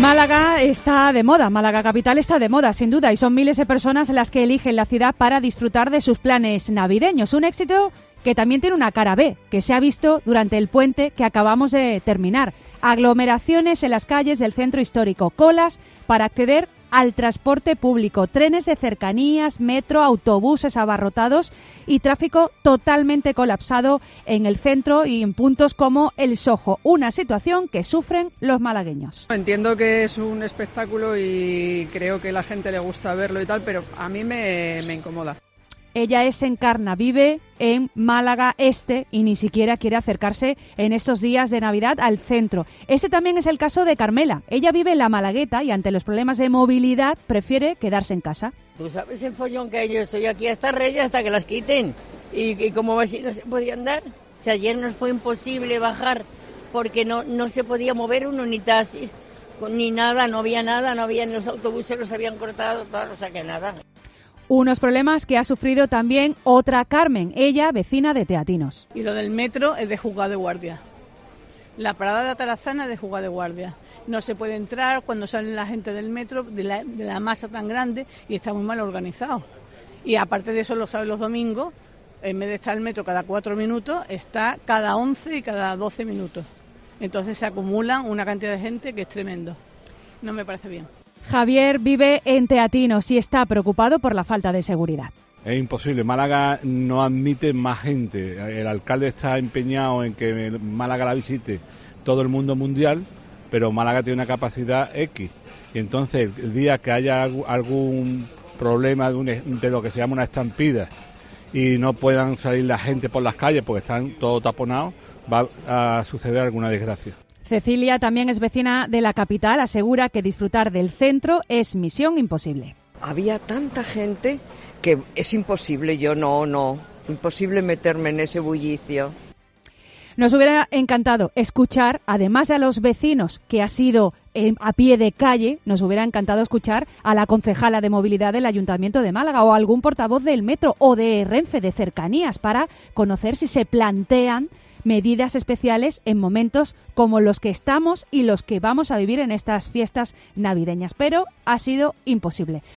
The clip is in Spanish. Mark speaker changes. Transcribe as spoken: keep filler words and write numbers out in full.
Speaker 1: Málaga está de moda, Málaga capital está de moda, sin duda, y son miles de personas las que eligen la ciudad para disfrutar de sus planes navideños. Un éxito que también tiene una cara B, que se ha visto durante el puente que acabamos de terminar. Aglomeraciones en las calles del centro histórico, colas para acceder al transporte público, trenes de cercanías, metro, autobuses abarrotados y tráfico totalmente colapsado en el centro y en puntos como el Soho, una situación que sufren los malagueños.
Speaker 2: Entiendo que es un espectáculo y creo que a la gente le gusta verlo y tal, pero a mí me, me incomoda.
Speaker 1: Ella es Encarna, vive en Málaga Este y ni siquiera quiere acercarse en estos días de Navidad al centro. Ese también es el caso de Carmela. Ella vive en La Malagueta y ante los problemas de movilidad prefiere quedarse en casa.
Speaker 3: Tú sabes el follón que hay, yo estoy aquí hasta Reyes hasta que las quiten. Y, y como así no se podía andar. Si ayer nos fue imposible bajar porque no, no se podía mover uno ni taxis, ni nada, no había nada, no había, los autobuses los habían cortado, todo, o sea que nada.
Speaker 1: Unos problemas que ha sufrido también otra Carmen, ella vecina de Teatinos.
Speaker 4: Y lo del metro es de juzgado de guardia. La parada de Atarazana es de juzgado de guardia. No se puede entrar cuando sale la gente del metro, de la, de la masa tan grande, y está muy mal organizado. Y aparte de eso, lo saben los domingos, en vez de estar el metro cada cuatro minutos, está cada once y cada doce minutos. Entonces se acumulan una cantidad de gente que es tremendo. No me parece bien.
Speaker 1: Javier vive en Teatinos y está preocupado por la falta de seguridad.
Speaker 5: Es imposible, Málaga no admite más gente. El alcalde está empeñado en que Málaga la visite todo el mundo mundial, pero Málaga tiene una capacidad X. Y entonces, el día que haya algún problema de, un, de lo que se llama una estampida y no puedan salir la gente por las calles porque están todos taponados, va a suceder alguna desgracia.
Speaker 1: Cecilia también es vecina de la capital, asegura que disfrutar del centro es misión imposible.
Speaker 6: Había tanta gente que es imposible, yo no, no, imposible meterme en ese bullicio.
Speaker 1: Nos hubiera encantado escuchar, además de a los vecinos, que ha sido eh, a pie de calle, nos hubiera encantado escuchar a la concejala de movilidad del Ayuntamiento de Málaga o a algún portavoz del Metro o de Renfe, de Cercanías, para conocer si se plantean medidas especiales en momentos como los que estamos y los que vamos a vivir en estas fiestas navideñas, pero ha sido imposible.